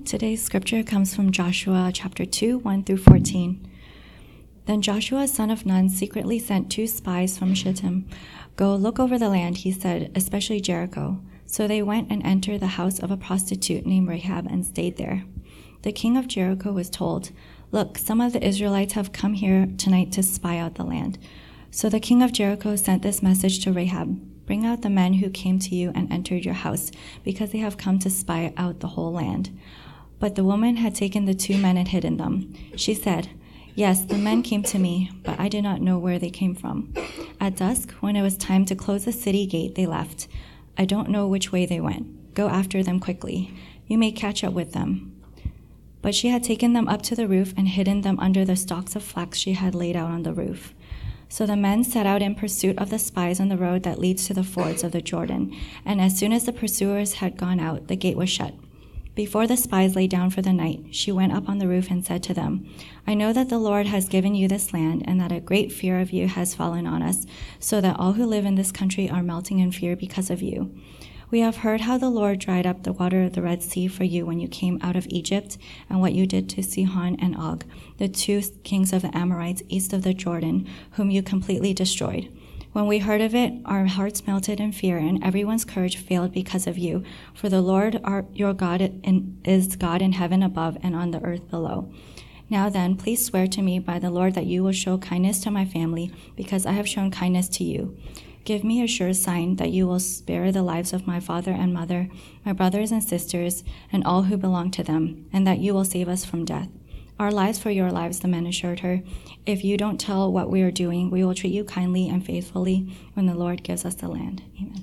Today's scripture comes from Joshua chapter 2, 1 through 14. Then Joshua, son of Nun, secretly sent 2 spies from Shittim. "Go look over the land," he said, "especially Jericho." So they went and entered the house of a prostitute named Rahab and stayed there. The king of Jericho was told, "Look, some of the Israelites have come here tonight to spy out the land." So the king of Jericho sent this message to Rahab: "Bring out the men who came to you and entered your house, because they have come to spy out the whole land." But the woman had taken the 2 men and hidden them. She said, "Yes, the men came to me, but I did not know where they came from. At dusk, when it was time to close the city gate, they left. I don't know which way they went. Go after them quickly. You may catch up with them." But she had taken them up to the roof and hidden them under the stalks of flax she had laid out on the roof. So the men set out in pursuit of the spies on the road that leads to the fords of the Jordan, and as soon as the pursuers had gone out, the gate was shut. Before the spies lay down for the night, she went up on the roof and said to them, "I know that the Lord has given you this land, and that a great fear of you has fallen on us, so that all who live in this country are melting in fear because of you. We have heard how the Lord dried up the water of the Red Sea for you when you came out of Egypt, and what you did to Sihon and Og, the 2 kings of the Amorites east of the Jordan, whom you completely destroyed. When we heard of it, our hearts melted in fear, and everyone's courage failed because of you. For the Lord your God is God in heaven above and on the earth below. Now then, please swear to me by the Lord that you will show kindness to my family, because I have shown kindness to you. Give me a sure sign that you will spare the lives of my father and mother, my brothers and sisters, and all who belong to them, and that you will save us from death." "Our lives for your lives," the men assured her. "If you don't tell what we are doing, we will treat you kindly and faithfully when the Lord gives us the land." Amen.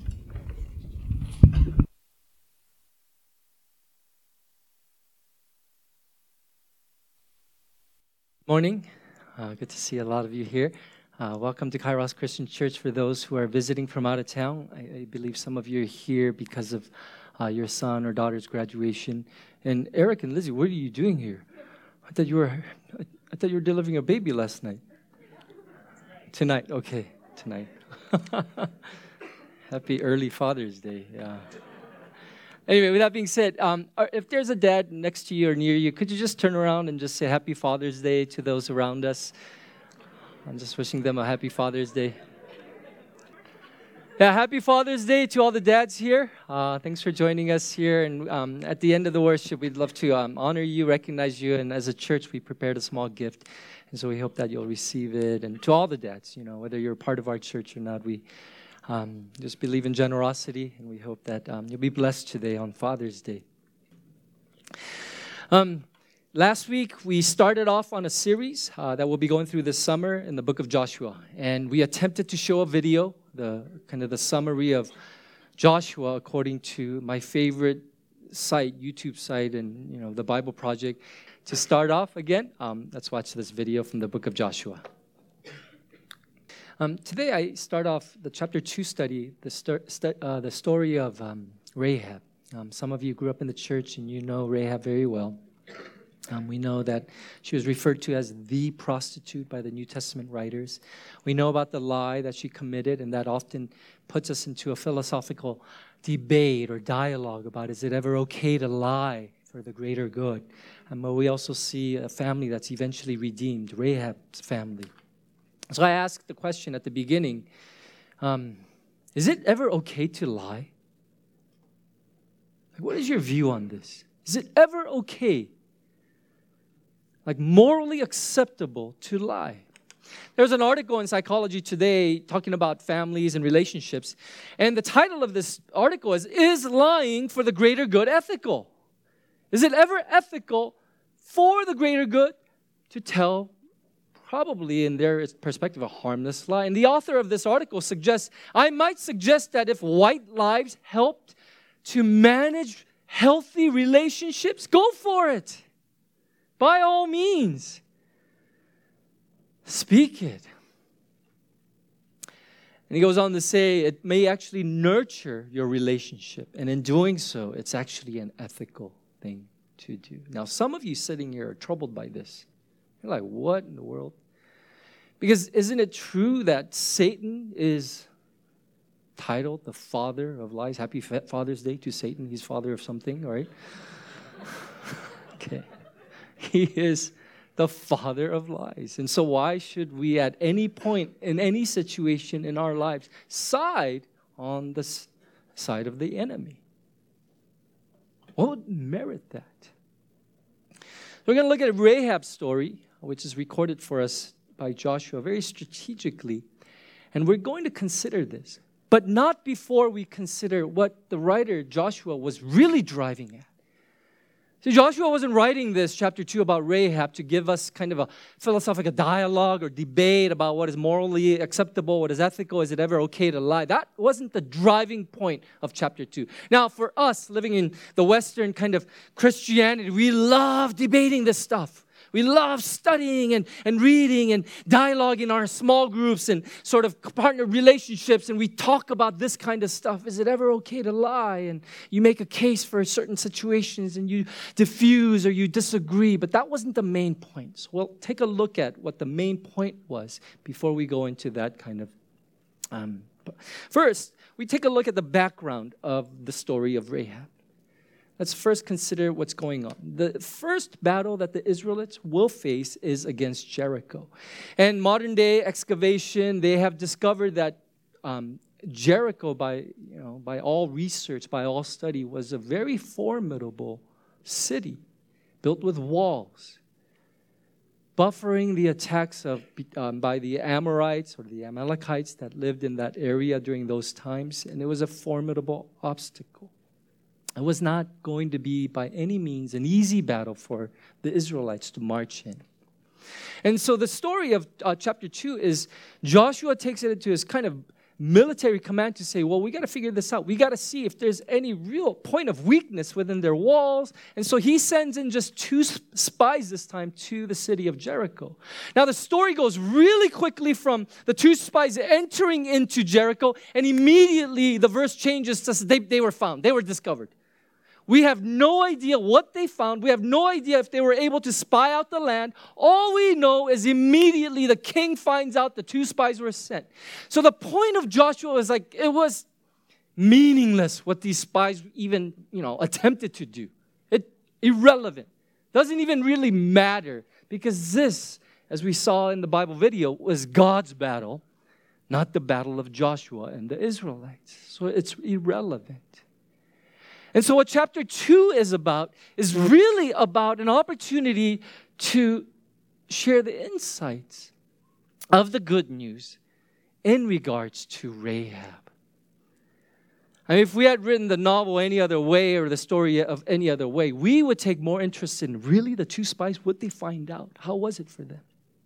Morning. Good to see a lot of you here. Welcome to Kairos Christian Church. For those who are visiting from out of town, I believe some of you are here because of your son or daughter's graduation. And Eric and Lizzie, what are you doing here? I thought you were delivering a baby last night. Tonight, okay, tonight. Happy early Father's Day. Yeah. Anyway, with that being said, if there's a dad next to you or near you, could you just turn around and just say Happy Father's Day to those around us? I'm just wishing them a happy Father's Day. Yeah, happy Father's Day to all the dads here. Thanks for joining us here. And at the end of the worship, we'd love to honor you, recognize you. And as a church, we prepared a small gift. And so we hope that you'll receive it. And to all the dads, whether you're part of our church or not, we just believe in generosity. And we hope that you'll be blessed today on Father's Day. Last week, we started off on a series that we'll be going through this summer in the book of Joshua. And we attempted to show a video, the summary of Joshua according to my favorite site, YouTube site, and the Bible Project. To start off again, let's watch this video from the book of Joshua. Today, I start off the chapter 2 study, the story of Rahab. Some of you grew up in the church and you know Rahab very well. We know that she was referred to as the prostitute by the New Testament writers. We know about the lie that she committed, and that often puts us into a philosophical debate or dialogue about, is it ever okay to lie for the greater good? But we also see a family that's eventually redeemed, Rahab's family. So I asked the question at the beginning, is it ever okay to lie? What is your view on this? Is it ever okay, morally acceptable to lie? There's an article in Psychology Today talking about families and relationships. And the title of this article is lying for the greater good ethical? Is it ever ethical for the greater good to tell, probably in their perspective, a harmless lie? And the author of this article I might suggest that if white lies helped to manage healthy relationships, go for it. By all means, speak it. And he goes on to say it may actually nurture your relationship. And in doing so, it's actually an ethical thing to do. Now, some of you sitting here are troubled by this. You're like, what in the world? Because isn't it true that Satan is titled the father of lies? Happy Father's Day to Satan. He's father of something, right? He is the father of lies. And so why should we at any point in any situation in our lives side on the side of the enemy? What would merit that? We're going to look at Rahab's story, which is recorded for us by Joshua very strategically. And we're going to consider this, but not before we consider what the writer Joshua was really driving at. See, Joshua wasn't writing this, chapter 2, about Rahab to give us kind of a philosophical dialogue or debate about what is morally acceptable, what is ethical, is it ever okay to lie. That wasn't the driving point of chapter 2. Now, for us living in the Western kind of Christianity, we love debating this stuff. We love studying and reading and dialogue in our small groups and sort of partner relationships, and we talk about this kind of stuff. Is it ever okay to lie? And you make a case for certain situations and you diffuse or you disagree, but that wasn't the main point. So we'll take a look at what the main point was before we go into that kind of... First, we take a look at the background of the story of Rahab. Let's first consider what's going on. The first battle that the Israelites will face is against Jericho. And modern day excavation, they have discovered that Jericho, by all research, by all study, was a very formidable city built with walls, buffering the attacks by the Amorites or the Amalekites that lived in that area during those times. And it was a formidable obstacle. It was not going to be by any means an easy battle for the Israelites to march in. And so the story of chapter 2 is Joshua takes it into his kind of military command to say, well, we got to figure this out. We got to see if there's any real point of weakness within their walls. And so he sends in just 2 spies this time to the city of Jericho. Now the story goes really quickly from the 2 spies entering into Jericho, and immediately the verse changes to they were found. They were discovered. We have no idea what they found. We have no idea if they were able to spy out the land. All we know is immediately the king finds out the 2 spies were sent. So the point of Joshua was like, it was meaningless what these spies even, attempted to do. Irrelevant. Doesn't even really matter, because this, as we saw in the Bible video, was God's battle, not the battle of Joshua and the Israelites. So it's irrelevant. And so what chapter 2 is about is really about an opportunity to share the insights of the good news in regards to Rahab. I mean, if we had written the novel any other way or the story of any other way, we would take more interest in really the 2 spies. Would they find out? How was it for them?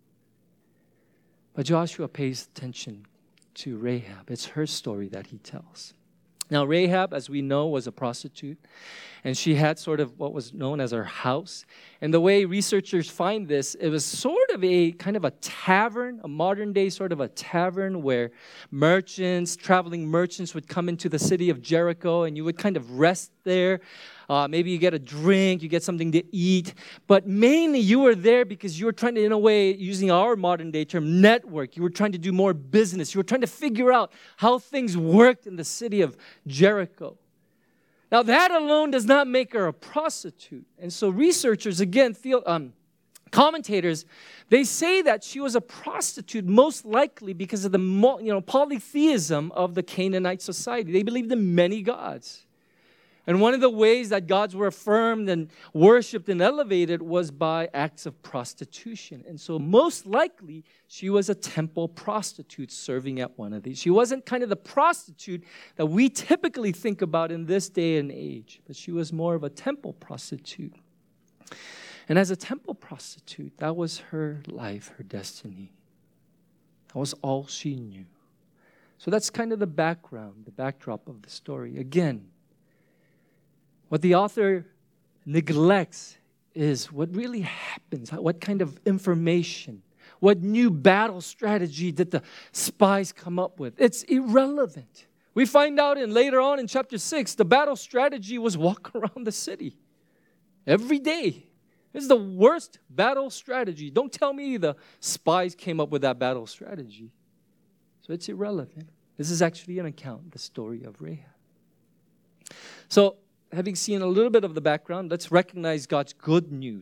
But Joshua pays attention to Rahab. It's her story that he tells. Now, Rahab, as we know, was a prostitute, and she had sort of what was known as her house. And the way researchers find this, it was sort of a kind of a tavern, a modern day sort of a tavern where traveling merchants would come into the city of Jericho, and you would kind of rest there. Maybe you get a drink, you get something to eat. But mainly you were there because you were trying to, in a way, using our modern day term, network. You were trying to do more business. You were trying to figure out how things worked in the city of Jericho. Now that alone does not make her a prostitute. And so researchers, again, commentators, they say that she was a prostitute most likely because of the polytheism of the Canaanite society. They believed in many gods. And one of the ways that gods were affirmed and worshipped and elevated was by acts of prostitution. And so most likely, she was a temple prostitute serving at one of these. She wasn't kind of the prostitute that we typically think about in this day and age, but she was more of a temple prostitute. And as a temple prostitute, that was her life, her destiny. That was all she knew. So that's kind of the background, the backdrop of the story. Again, what the author neglects is what really happens, what kind of information, what new battle strategy did the spies come up with. It's irrelevant. We find out later on in chapter 6, the battle strategy was walk around the city every day. This is the worst battle strategy. Don't tell me the spies came up with that battle strategy. So it's irrelevant. This is actually an account, the story of Rahab. So, having seen a little bit of the background, let's recognize God's good news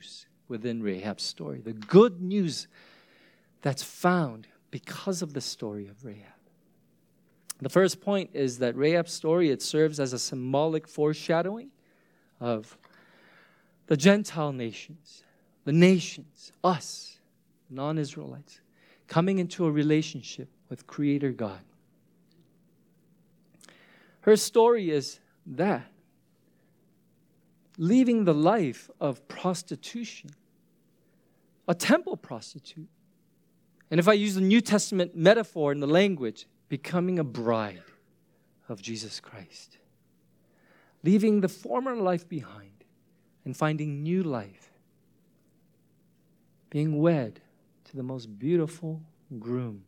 within Rahab's story. The good news that's found because of the story of Rahab. The first point is that Rahab's story, it serves as a symbolic foreshadowing of the Gentile nations, the nations, us, non-Israelites, coming into a relationship with Creator God. Her story is that, leaving the life of prostitution, a temple prostitute, and if I use the New Testament metaphor in the language, becoming a bride of Jesus Christ. Leaving the former life behind and finding new life. Being wed to the most beautiful groom,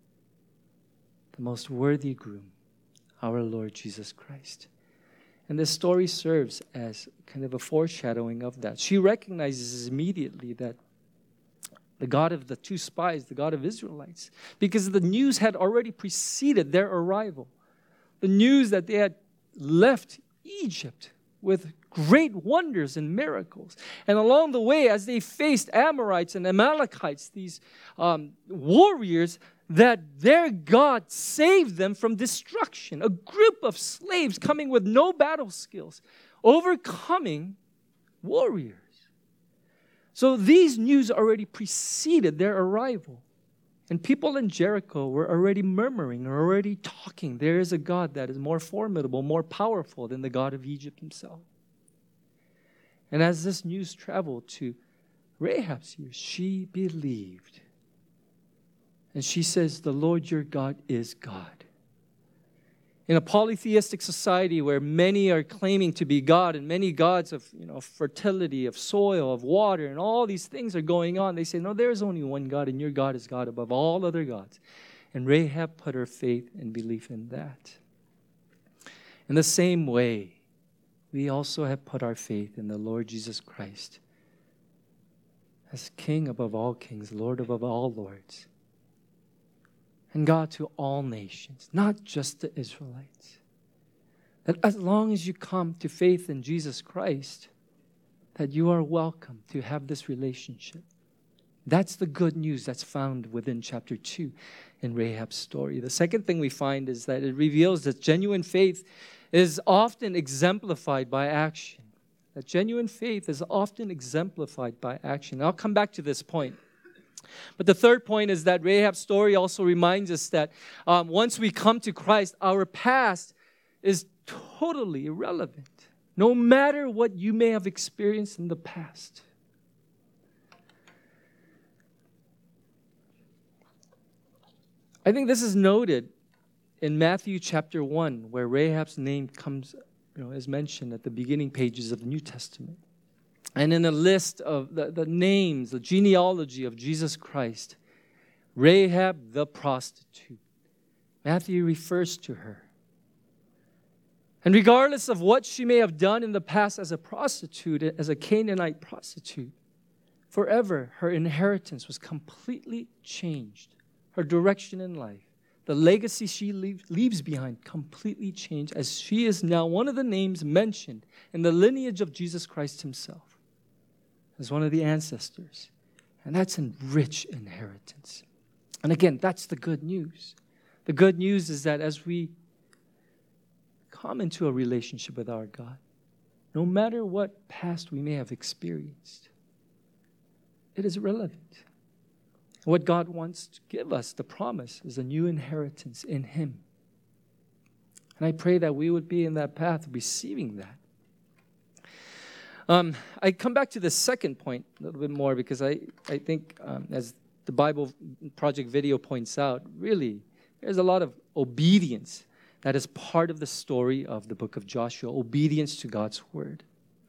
the most worthy groom, our Lord Jesus Christ. And this story serves as kind of a foreshadowing of that. She recognizes immediately that the God of the two spies, the God of Israelites, because the news had already preceded their arrival. The news that they had left Egypt with great wonders and miracles. And along the way, as they faced Amorites and Amalekites, these warriors, that their God saved them from destruction. A group of slaves coming with no battle skills, overcoming warriors. So these news already preceded their arrival. And people in Jericho were already murmuring, or already talking. There is a God that is more formidable, more powerful than the God of Egypt himself. And as this news traveled to Rahab's ears, she believed. And she says, the Lord your God is God. In a polytheistic society where many are claiming to be God and many gods of fertility, of soil, of water, and all these things are going on, they say, no, there is only one God, and your God is God above all other gods. And Rahab put her faith and belief in that. In the same way, we also have put our faith in the Lord Jesus Christ as King above all kings, Lord above all lords, and God to all nations, not just the Israelites. That as long as you come to faith in Jesus Christ, that you are welcome to have this relationship. That's the good news that's found within chapter 2 in Rahab's story. The second thing we find is that it reveals that genuine faith is often exemplified by action. That genuine faith is often exemplified by action. I'll come back to this point. But the third point is that Rahab's story also reminds us that once we come to Christ, our past is totally irrelevant, no matter what you may have experienced in the past. I think this is noted in Matthew chapter 1, where Rahab's name comes, is mentioned at the beginning pages of the New Testament. And in a list of the names, the genealogy of Jesus Christ, Rahab the prostitute. Matthew refers to her. And regardless of what she may have done in the past as a prostitute, as a Canaanite prostitute, forever her inheritance was completely changed. Her direction in life, the legacy she leaves behind, completely changed, as she is now one of the names mentioned in the lineage of Jesus Christ himself as one of the ancestors. And that's a rich inheritance. And again, that's the good news. The good news is that as we come into a relationship with our God, no matter what past we may have experienced, it is relevant. What God wants to give us, the promise, is a new inheritance in Him. And I pray that we would be in that path of receiving that. I come back to the second point a little bit more because I think, as the Bible Project video points out, really, there's a lot of obedience that is part of the story of the book of Joshua, obedience to God's word.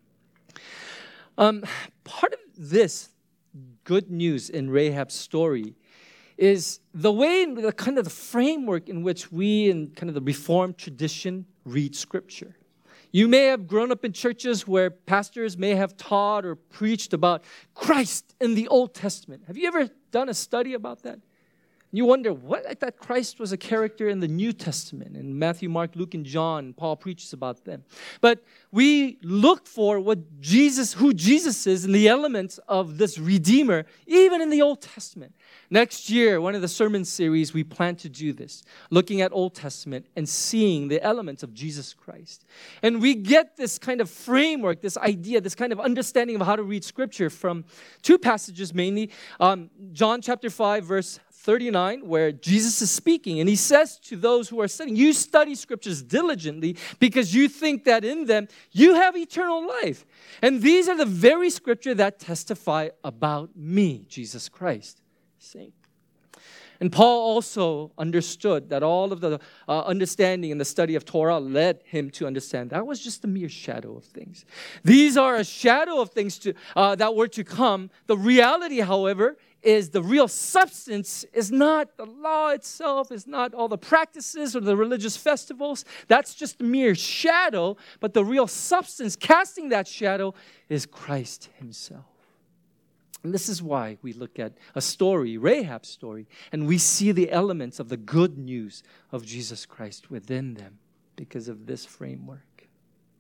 Part of this good news in Rahab's story is the way, the kind of the framework in which we in kind of the Reformed tradition read Scripture. You may have grown up in churches where pastors may have taught or preached about Christ in the Old Testament. Have you ever done a study about that? You wonder, what? I thought Christ was a character in the New Testament. In Matthew, Mark, Luke, and John, Paul preaches about them. But we look for who Jesus is and the elements of this Redeemer, even in the Old Testament. Next year, one of the sermon series, we plan to do this, looking at Old Testament and seeing the elements of Jesus Christ. And we get this kind of framework, this idea, this kind of understanding of how to read Scripture from two passages mainly. John chapter 5, verse 39, where Jesus is speaking, and he says to those who are studying, you study Scriptures diligently because you think that in them you have eternal life. And these are the very Scripture that testify about me, Jesus Christ. Saying. And Paul also understood that all of the understanding and the study of Torah led him to understand that was just a mere shadow of things. These are a shadow of things that were to come. The reality, however, is the real substance is not the law itself, is not all the practices or the religious festivals. That's just a mere shadow. But the real substance, casting that shadow, is Christ himself. And this is why we look at a story, Rahab's story, and we see the elements of the good news of Jesus Christ within them because of this framework.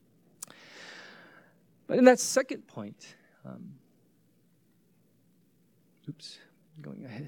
But in that second point, going ahead.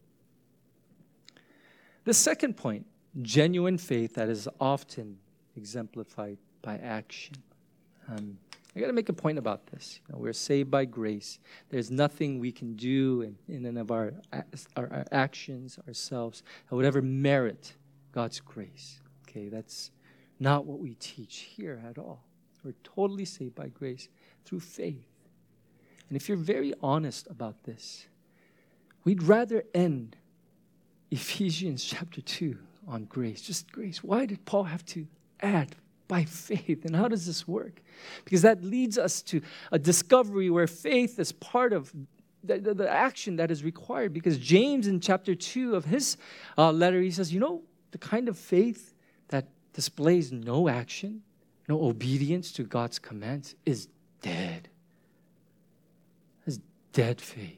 The second point, genuine faith that is often exemplified by action. I got to make a point about this. We're saved by grace. There's nothing we can do in and of our actions, ourselves, that would ever merit God's grace. Okay, that's not what we teach here at all. We're totally saved by grace through faith. And if you're very honest about this, we'd rather end Ephesians chapter 2 on grace, just grace. Why did Paul have to add by faith? And how does this work? Because that leads us to a discovery where faith is part of the action that is required. Because James in chapter 2 of his letter, he says, the kind of faith that displays no action, no obedience to God's commands is dead. It's dead faith.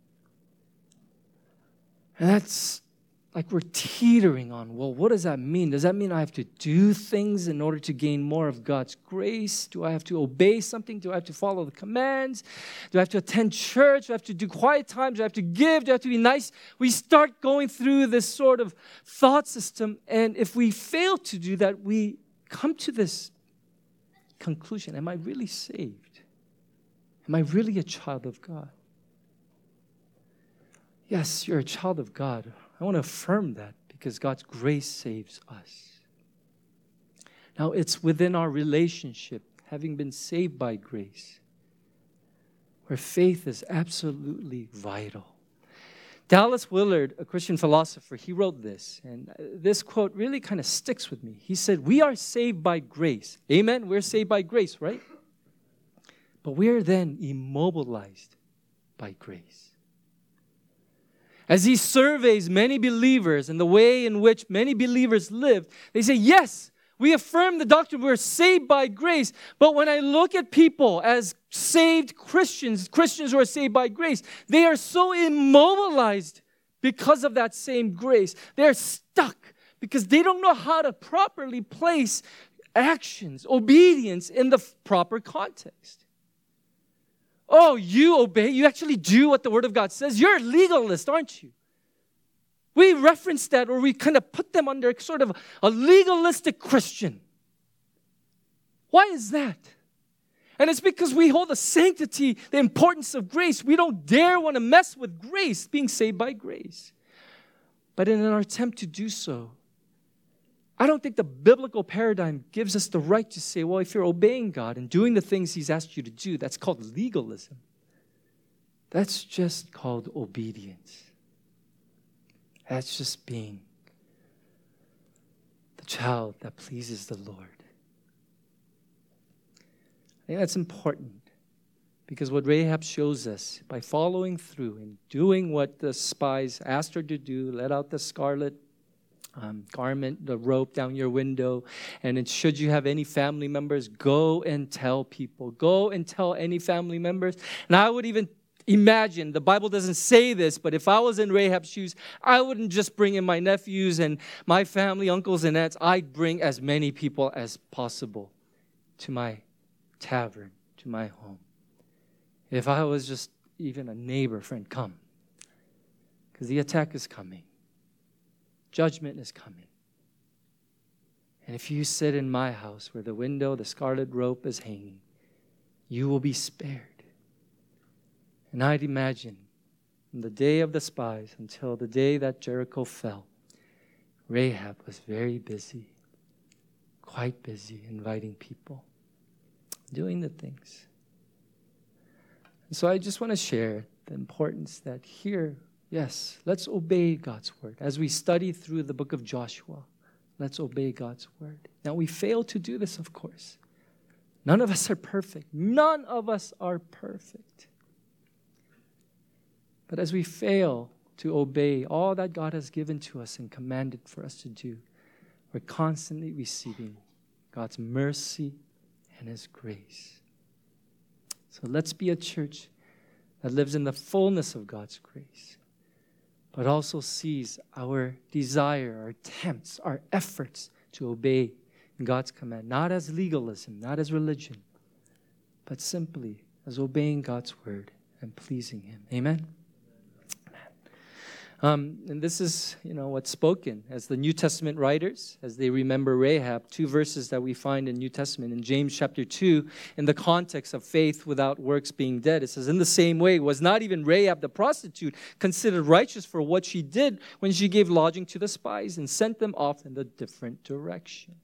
And that's like we're teetering on, well, what does that mean? Does that mean I have to do things in order to gain more of God's grace? Do I have to obey something? Do I have to follow the commands? Do I have to attend church? Do I have to do quiet time? Do I have to give? Do I have to be nice? We start going through this sort of thought system, and if we fail to do that, we come to this conclusion. Am I really saved? Am I really a child of God? Yes, you're a child of God. I want to affirm that because God's grace saves us. Now, it's within our relationship, having been saved by grace, where faith is absolutely vital. Dallas Willard, a Christian philosopher, he wrote this, and this quote really kind of sticks with me. He said, we are saved by grace. Amen? We're saved by grace, right? But we are then immobilized by grace. As he surveys many believers and the way in which many believers live, they say, yes, we affirm the doctrine we're saved by grace. But when I look at people as saved Christians who are saved by grace, they are so immobilized because of that same grace. They're stuck because they don't know how to properly place actions, obedience in the proper context. Oh, you obey, you actually do what the Word of God says. You're a legalist, aren't you? We reference that, or we kind of put them under sort of a legalistic Christian. Why is that? And it's because we hold the sanctity, the importance of grace. We don't dare want to mess with grace, being saved by grace. But in our attempt to do so, I don't think the biblical paradigm gives us the right to say, well, if you're obeying God and doing the things He's asked you to do, that's called legalism. That's just called obedience. That's just being the child that pleases the Lord. I think that's important because what Rahab shows us by following through and doing what the spies asked her to do, let out the scarlet garment, the rope down your window, and then should you have any family members, go and tell people. Go and tell any family members. And I would even imagine, the Bible doesn't say this, but if I was in Rahab's shoes, I wouldn't just bring in my nephews and my family, uncles and aunts. I'd bring as many people as possible to my tavern, to my home. If I was just even a neighbor, friend, come. Because the attack is coming. Judgment is coming. And if you sit in my house where the window, the scarlet rope is hanging, you will be spared. And I'd imagine from the day of the spies until the day that Jericho fell, Rahab was very busy, quite busy, inviting people, doing the things. And so I just want to share the importance that here, yes, let's obey God's word. As we study through the book of Joshua, let's obey God's word. Now, we fail to do this, of course. None of us are perfect. None of us are perfect. But as we fail to obey all that God has given to us and commanded for us to do, we're constantly receiving God's mercy and His grace. So let's be a church that lives in the fullness of God's grace, but also sees our desire, our attempts, our efforts to obey God's command, not as legalism, not as religion, but simply as obeying God's word and pleasing Him. Amen? And this is, what's spoken as the New Testament writers, as they remember Rahab, 2 verses that we find in New Testament. In James chapter 2, in the context of faith without works being dead, it says, in the same way, was not even Rahab the prostitute considered righteous for what she did when she gave lodging to the spies and sent them off in a different direction?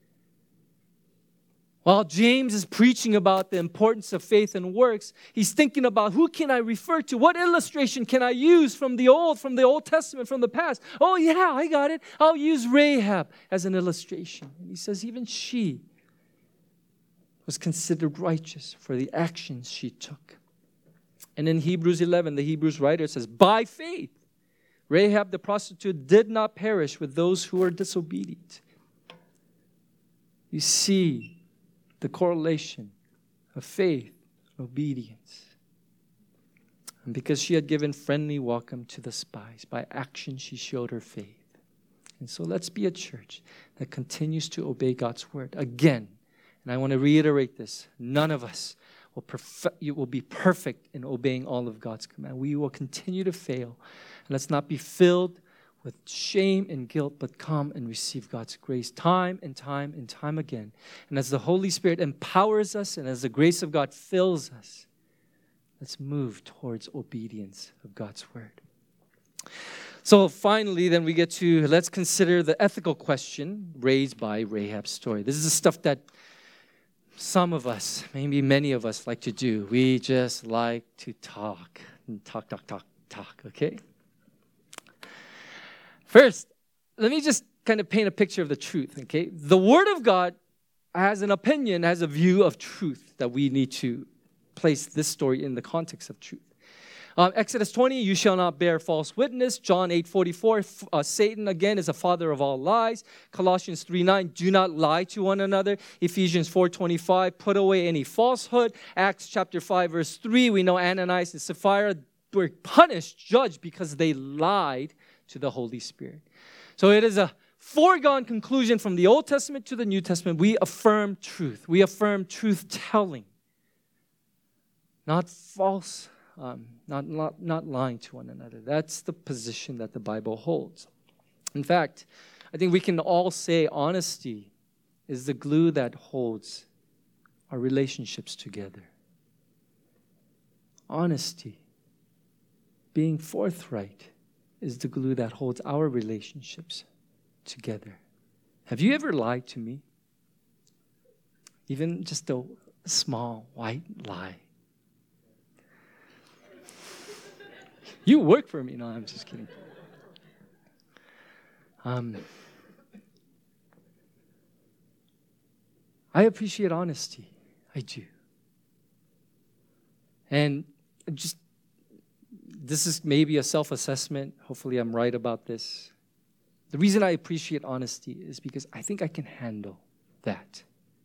While James is preaching about the importance of faith and works, he's thinking about who can I refer to? What illustration can I use from the Old Testament, from the past? Oh yeah, I got it. I'll use Rahab as an illustration. And he says even she was considered righteous for the actions she took. And in Hebrews 11, the Hebrews writer says, by faith, Rahab the prostitute did not perish with those who were disobedient. You see the correlation of faith and obedience. And because she had given friendly welcome to the spies, by action she showed her faith. And so let's be a church that continues to obey God's word. Again, and I want to reiterate this, none of us will be perfect in obeying all of God's command. We will continue to fail. And let's not be filled with shame and guilt, but come and receive God's grace time and time and time again. And as the Holy Spirit empowers us and as the grace of God fills us, let's move towards obedience of God's word. So finally, then we get to, let's consider the ethical question raised by Rahab's story. This is the stuff that some of us, maybe many of us, like to do. We just like to talk, okay? First, let me just kind of paint a picture of the truth, okay? The Word of God has an opinion, has a view of truth that we need to place this story in the context of truth. Exodus 20, you shall not bear false witness. John 8:44, Satan again is a father of all lies. Colossians 3:9, do not lie to one another. Ephesians 4:25, put away any falsehood. Acts chapter 5, verse 3, we know Ananias and Sapphira were punished, judged because they lied to the Holy Spirit. So it is a foregone conclusion from the Old Testament to the New Testament. We affirm truth. We affirm truth-telling. Not false, not lying to one another. That's the position that the Bible holds. In fact, I think we can all say honesty is the glue that holds our relationships together. Honesty, being forthright, is the glue that holds our relationships together. Have you ever lied to me? Even just a small white lie. You work for me. No, I'm just kidding. I appreciate honesty. I do. And just, this is maybe a self-assessment. Hopefully I'm right about this. The reason I appreciate honesty is because I think I can handle that.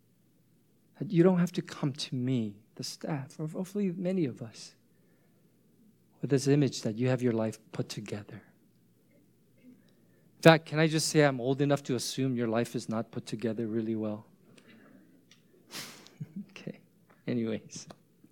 That you don't have to come to me, the staff, or hopefully many of us, with this image that you have your life put together. In fact, can I just say I'm old enough to assume your life is not put together really well? Okay. Anyways.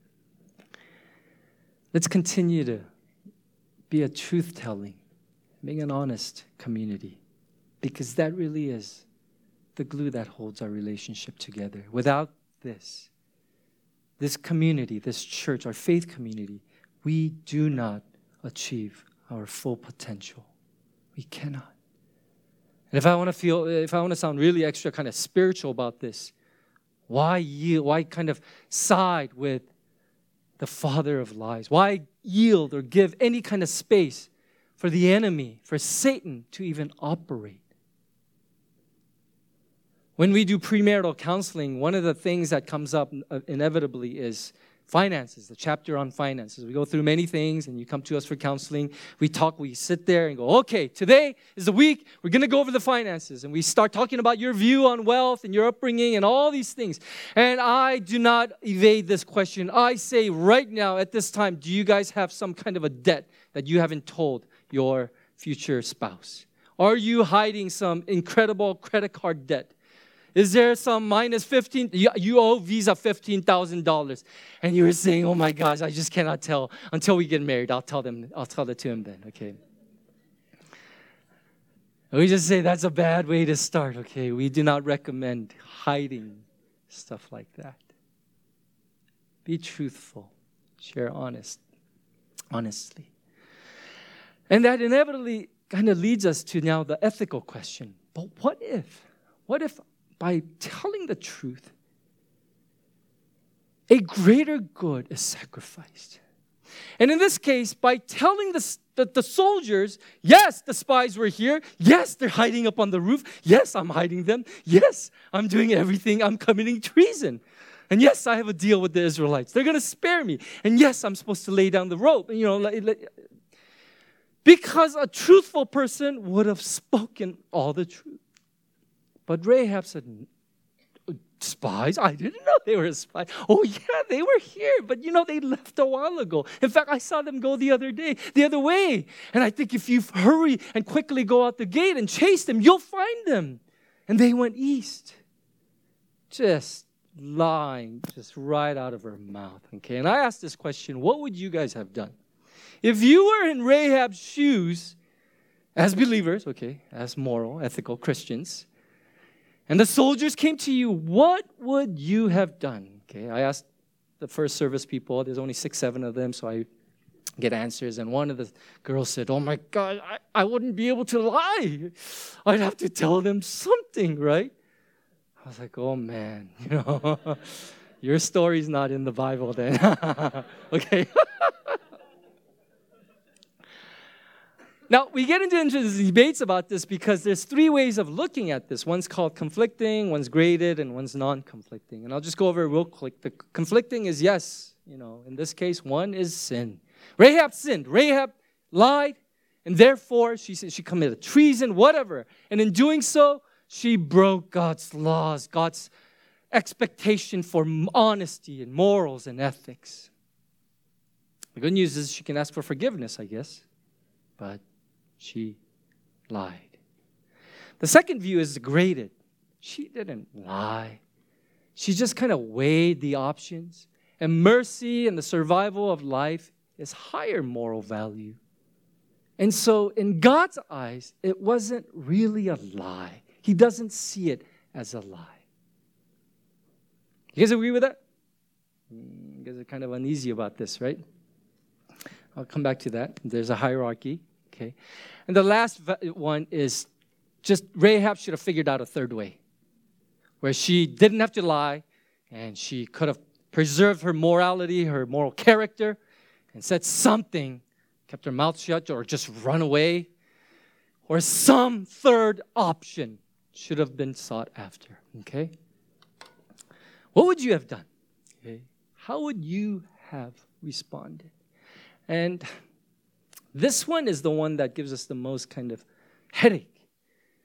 Let's continue to be a truth-telling, being an honest community, because that really is the glue that holds our relationship together. Without this community, this church, our faith community, we do not achieve our full potential. We cannot. And if I want to sound really extra kind of spiritual about this, why yield? Why kind of side with the father of lies? Why yield or give any kind of space for the enemy, for Satan to even operate? When we do premarital counseling, one of the things that comes up inevitably is finances, the chapter on finances. We go through many things, and you come to us for counseling. We talk, we sit there and go, okay, today is the week. We're going to go over the finances. And we start talking about your view on wealth and your upbringing and all these things. And I do not evade this question. I say right now at this time, do you guys have some kind of a debt that you haven't told your future spouse? Are you hiding some incredible credit card debt? Is there some minus 15? You owe Visa $15,000. And you were saying, oh my gosh, I just cannot tell until we get married. I'll tell it to him then, okay? And we just say that's a bad way to start, okay? We do not recommend hiding stuff like that. Be truthful. Share honestly. And that inevitably kind of leads us to now the ethical question. But what if by telling the truth, a greater good is sacrificed? And in this case, by telling the soldiers, yes, the spies were here. Yes, they're hiding up on the roof. Yes, I'm hiding them. Yes, I'm doing everything. I'm committing treason. And yes, I have a deal with the Israelites. They're going to spare me. And yes, I'm supposed to lay down the rope. Because a truthful person would have spoken all the truth. But Rahab said, spies? I didn't know they were spies. Oh, yeah, they were here. But, they left a while ago. In fact, I saw them go the other way. And I think if you hurry and quickly go out the gate and chase them, you'll find them. And they went east. Just lying, just right out of her mouth. Okay, and I asked this question, what would you guys have done? If you were in Rahab's shoes, as believers, okay, as moral, ethical Christians, and the soldiers came to you, what would you have done? Okay, I asked the first service people. There's only 6, 7 of them, so I get answers. And one of the girls said, oh my God, I wouldn't be able to lie. I'd have to tell them something, right? I was like, oh man, your story's not in the Bible then. Okay. Now, we get into the debates about this because there's 3 ways of looking at this. One's called conflicting, one's graded, and one's non-conflicting. And I'll just go over it real quick. The conflicting is yes. In this case, one is sin. Rahab sinned. Rahab lied, and therefore she committed treason, whatever. And in doing so, she broke God's laws, God's expectation for honesty and morals and ethics. The good news is she can ask for forgiveness, I guess. But she lied. The second view is graded. She didn't lie. She just kind of weighed the options. And mercy and the survival of life is higher moral value. And so in God's eyes, it wasn't really a lie. He doesn't see it as a lie. You guys agree with that? You guys are kind of uneasy about this, right? I'll come back to that. There's a hierarchy. Okay. And the last one is just Rahab should have figured out a third way where she didn't have to lie and she could have preserved her morality, her moral character, and said something, kept her mouth shut or just run away, or some third option should have been sought after. Okay. What would you have done? Okay. How would you have responded? And this one is the one that gives us the most kind of headache.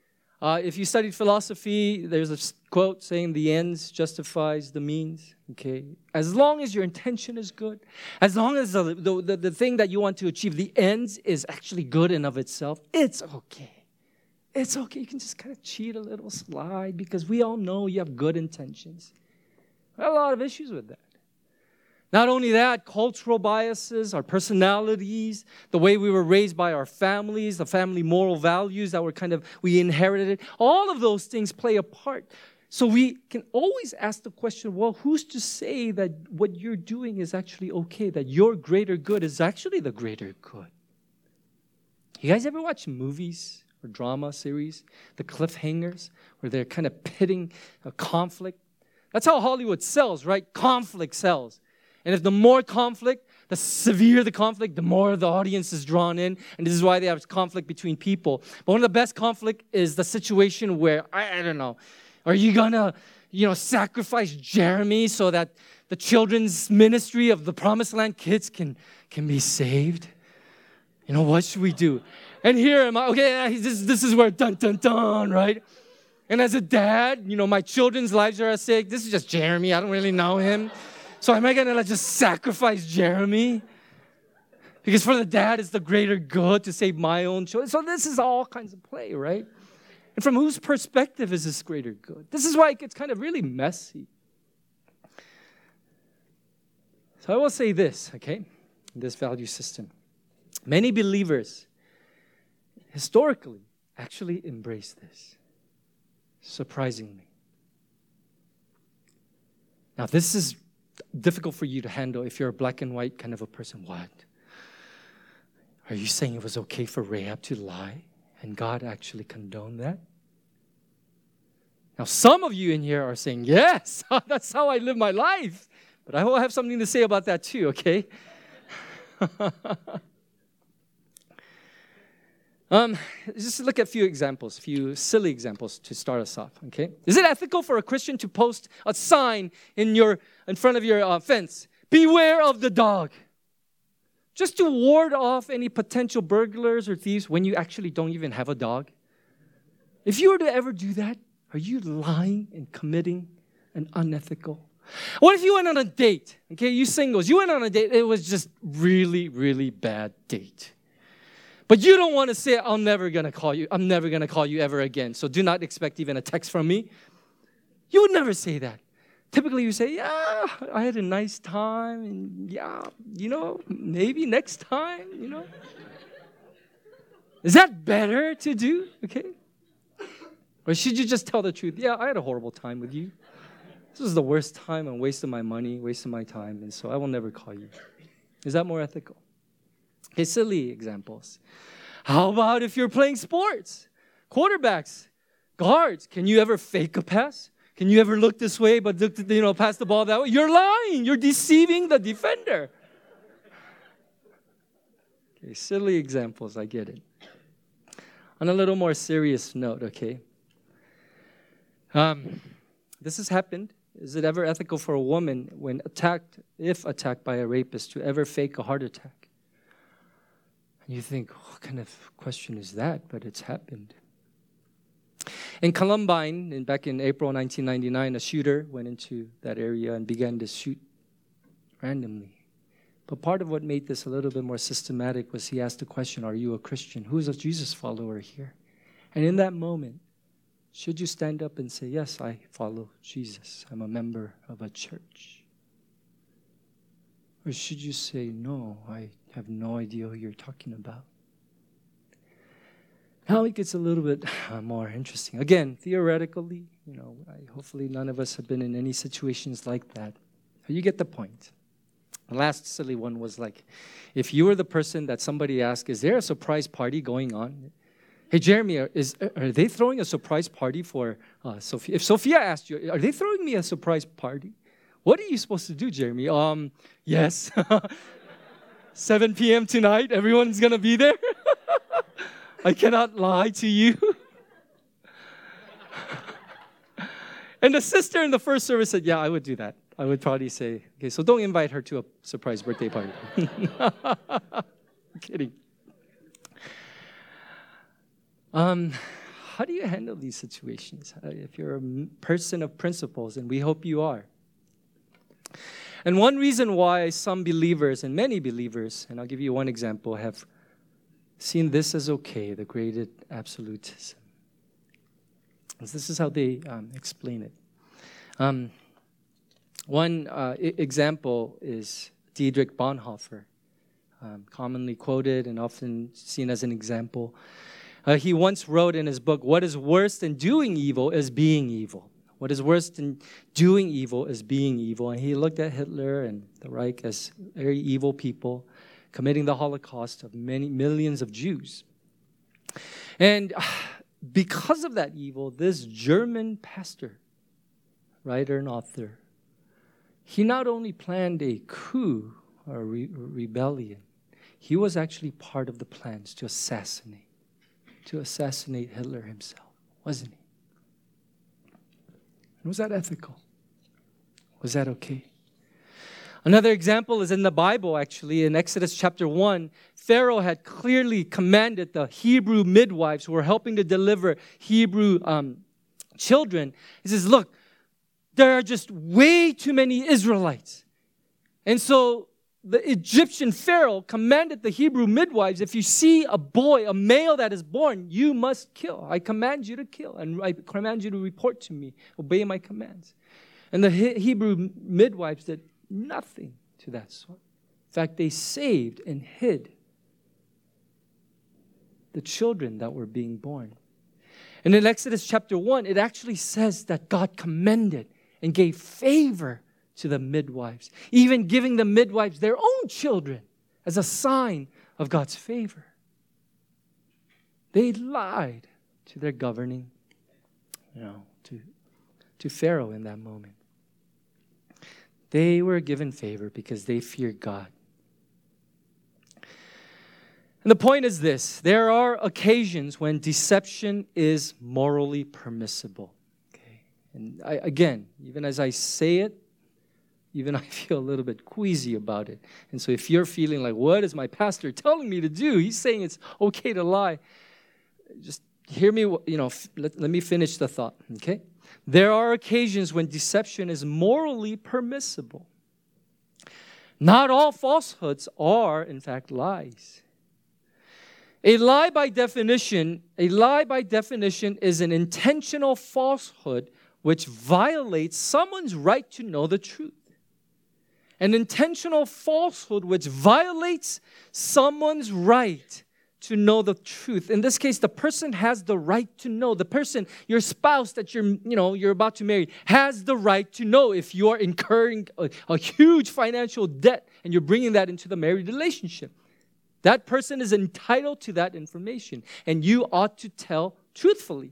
If you studied philosophy, there's a quote saying the ends justifies the means. Okay, as long as your intention is good, as long as the thing that you want to achieve, the ends is actually good in of itself, it's okay. It's okay. You can just kind of cheat a little, slide, because we all know you have good intentions. I have a lot of issues with that. Not only that, cultural biases, our personalities, the way we were raised by our families, the family moral values that we inherited, all of those things play a part. So we can always ask the question, well, who's to say that what you're doing is actually okay, that your greater good is actually the greater good? You guys ever watch movies or drama series, the cliffhangers, where they're kind of pitting a conflict? That's how Hollywood sells, right? Conflict sells. And if the more conflict, the severe the conflict, the more the audience is drawn in. And this is why they have conflict between people. But one of the best conflict is the situation where, I don't know, are you going to, sacrifice Jeremy so that the children's ministry of the Promised Land kids can be saved? What should we do? And here am I, okay, this is where dun, dun, dun, right? And as a dad, my children's lives are at stake. This is just Jeremy. I don't really know him. So am I going to just sacrifice Jeremy? Because for the dad, it's the greater good to save my own children. So this is all kinds of play, right? And from whose perspective is this greater good? This is why it gets kind of really messy. So I will say this, okay, in this value system. Many believers, historically, actually embrace this, surprisingly. Now, this is difficult for you to handle if you're a black and white kind of a person. What? Are you saying it was okay for Rahab to lie and God actually condoned that? Now, some of you in here are saying, yes, that's how I live my life. But I will have something to say about that too, okay? Just look at a few examples, a few silly examples to start us off, okay? Is it ethical for a Christian to post a sign in front of your fence? Beware of the dog. Just to ward off any potential burglars or thieves when you actually don't even have a dog? If you were to ever do that, are you lying and committing an unethical? What if you went on a date? Okay, you singles, you went on a date. It was just really, really bad date. But you don't want to say, I'm never going to call you ever again. So do not expect even a text from me. You would never say that. Typically you say, yeah, I had a nice time. And yeah, maybe next time, Is that better to do? Okay. Or should you just tell the truth? Yeah, I had a horrible time with you. This was the worst time and wasted my money, wasted my time. And so I will never call you. Is that more ethical? Okay, silly examples. How about if you're playing sports? Quarterbacks, guards, can you ever fake a pass? Can you ever look this way but pass the ball that way? You're lying. You're deceiving the defender. Okay, silly examples, I get it. On a little more serious note, okay. This has happened. Is it ever ethical for a woman if attacked by a rapist, to ever fake a heart attack? And you think, what kind of question is that? But it's happened. In Columbine, back in April 1999, a shooter went into that area and began to shoot randomly. But part of what made this a little bit more systematic was he asked the question, are you a Christian? Who is a Jesus follower here? And in that moment, should you stand up and say, yes, I follow Jesus. I'm a member of a church? Or should you say, no, I have no idea who you're talking about? Now it gets a little bit more interesting. Again, theoretically, hopefully none of us have been in any situations like that. But you get the point. The last silly one was like, if you were the person that somebody asked, is there a surprise party going on? Hey, Jeremy, are they throwing a surprise party for Sophia? If Sophia asked you, are they throwing me a surprise party? What are you supposed to do, Jeremy? Yes. 7 p.m. tonight, everyone's going to be there. I cannot lie to you. And the sister in the first service said, yeah, I would do that. I would probably say, okay, so don't invite her to a surprise birthday party. I'm kidding. How how do you handle these situations? If you're a person of principles, and we hope you are. And one reason why some believers, and many believers, and I'll give you one example, have seen this as okay, the graded absolutism. This is how they explain it. One example is Dietrich Bonhoeffer, commonly quoted and often seen as an example. He once wrote in his book, "What is worse than doing evil is being evil." What is worse than doing evil is being evil. And he looked at Hitler and the Reich as very evil people, committing the Holocaust of many millions of Jews. And because of that evil, this German pastor, writer and author, he not only planned a coup or a rebellion, he was actually part of the plans to assassinate Hitler himself, wasn't he? And was that ethical? Was that okay? Another example is in the Bible, actually. In Exodus chapter 1, Pharaoh had clearly commanded the Hebrew midwives who were helping to deliver Hebrew children. He says, look, there are just way too many Israelites. And so the Egyptian Pharaoh commanded the Hebrew midwives, if you see a boy, a male that is born, you must kill. I command you to kill, and I command you to report to me. Obey my commands. And the Hebrew midwives did nothing to that sort. In fact, they saved and hid the children that were being born. And in Exodus chapter 1, it actually says that God commended and gave favor to the midwives, even giving the midwives their own children as a sign of God's favor. They lied to their governing, to Pharaoh in that moment. They were given favor because they feared God. And the point is this: there are occasions when deception is morally permissible. Okay? And again, even as I say it, even I feel a little bit queasy about it. And so if you're feeling like, what is my pastor telling me to do? He's saying it's okay to lie. Just hear me, let me finish the thought, okay? There are occasions when deception is morally permissible. Not all falsehoods are, in fact, lies. A lie by definition is an intentional falsehood which violates someone's right to know the truth. An intentional falsehood which violates someone's right to know the truth. In this case, the person has the right to know. The person, your spouse that you're about to marry, has the right to know if you are incurring a huge financial debt and you're bringing that into the married relationship. That person is entitled to that information, and you ought to tell truthfully.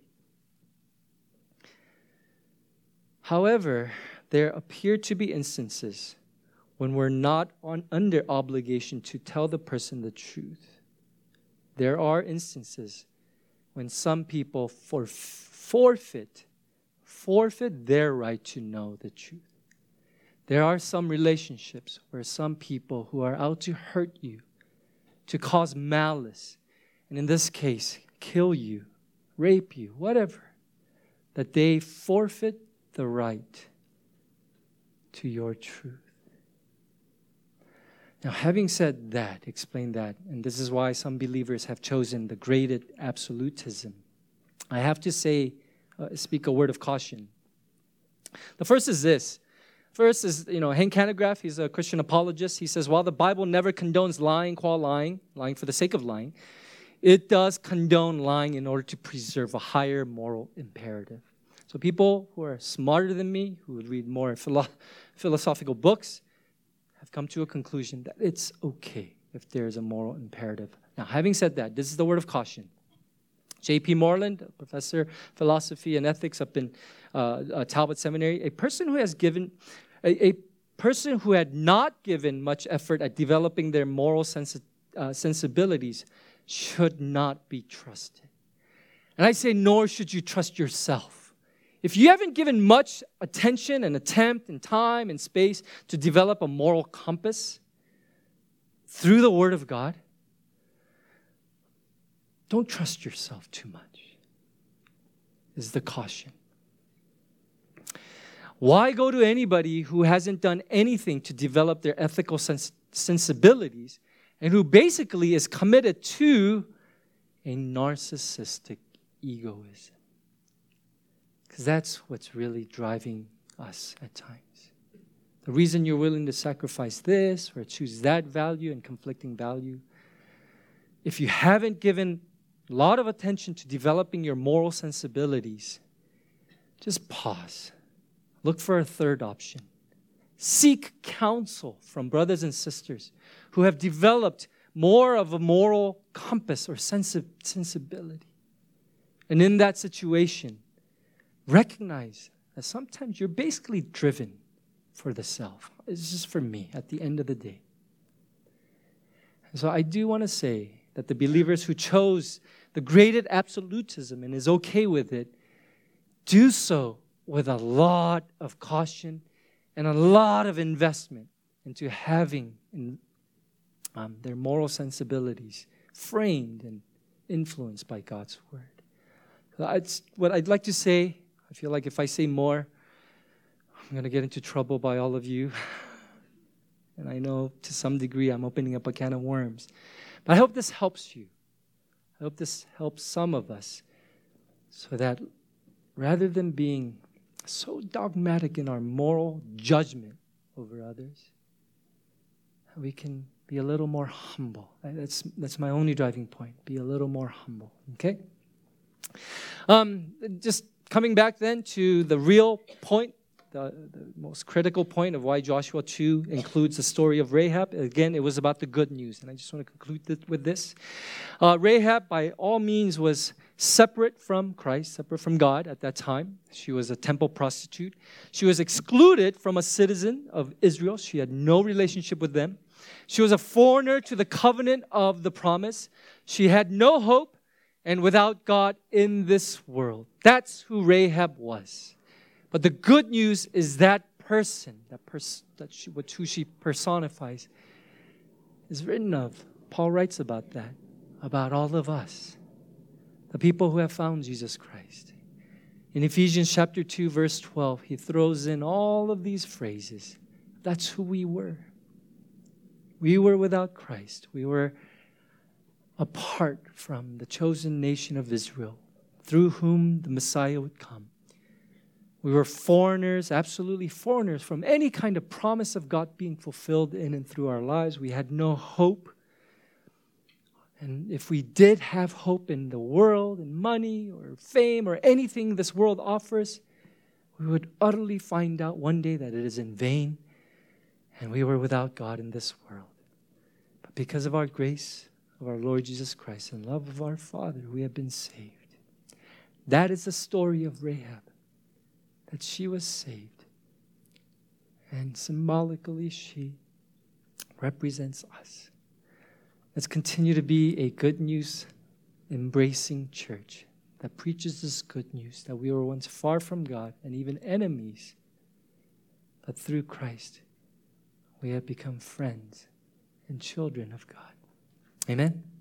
However, there appear to be instances when we're not under obligation to tell the person the truth. There are instances when some people forfeit their right to know the truth. There are some relationships where some people who are out to hurt you, to cause malice, and in this case, kill you, rape you, whatever, that they forfeit the right to your truth. Now, having said that, explained that, and this is why some believers have chosen the graded absolutism, I have to speak a word of caution. The first is this. First is, Hank Hanegraaff, he's a Christian apologist. He says, while the Bible never condones lying for the sake of lying, it does condone lying in order to preserve a higher moral imperative. So people who are smarter than me, who would read more philosophical books, have come to a conclusion that it's okay if there's a moral imperative. Now, having said that, this is the word of caution. J.P. Moreland, a professor of philosophy and ethics up in Talbot Seminary, a person who had not given much effort at developing their moral sensibilities should not be trusted. And I say, nor should you trust yourself. If you haven't given much attention and attempt and time and space to develop a moral compass through the Word of God, don't trust yourself too much. is the caution. Why go to anybody who hasn't done anything to develop their ethical sensibilities and who basically is committed to a narcissistic egoism? Because that's what's really driving us at times. The reason you're willing to sacrifice this or choose that value and conflicting value, if you haven't given a lot of attention to developing your moral sensibilities, just pause. Look for a third option. Seek counsel from brothers and sisters who have developed more of a moral compass or sensibility. And in that situation, recognize that sometimes you're basically driven for the self. It's just for me at the end of the day. And so I do want to say that the believers who chose the graded absolutism and is okay with it, do so with a lot of caution and a lot of investment into having their moral sensibilities framed and influenced by God's Word. What I'd like to say, I feel like if I say more, I'm going to get into trouble by all of you. And I know to some degree I'm opening up a can of worms. But I hope this helps you. I hope this helps some of us so that rather than being so dogmatic in our moral judgment over others, we can be a little more humble. That's my only driving point. Be a little more humble, okay? Just coming back then to the real point, the most critical point of why Joshua 2 includes the story of Rahab. Again, it was about the good news. And I just want to conclude with this. Rahab, by all means, was separate from Christ, separate from God at that time. She was a temple prostitute. She was excluded from a citizen of Israel. She had no relationship with them. She was a foreigner to the covenant of the promise. She had no hope and without God in this world. That's who Rahab was. But the good news is that person, who she personifies, is written of. Paul writes about that, about all of us, the people who have found Jesus Christ. In Ephesians chapter 2, verse 12, he throws in all of these phrases. That's who we were. We were without Christ. We were apart from the chosen nation of Israel, through whom the Messiah would come. We were foreigners, absolutely foreigners, from any kind of promise of God being fulfilled in and through our lives. We had no hope. And if we did have hope in the world, in money or fame or anything this world offers, we would utterly find out one day that it is in vain and we were without God in this world. But because of our grace of our Lord Jesus Christ and love of our Father, we have been saved. That is the story of Rahab. That she was saved. And symbolically, she represents us. Let's continue to be a good news embracing church that preaches this good news that we were once far from God and even enemies, but through Christ we have become friends and children of God. Amen.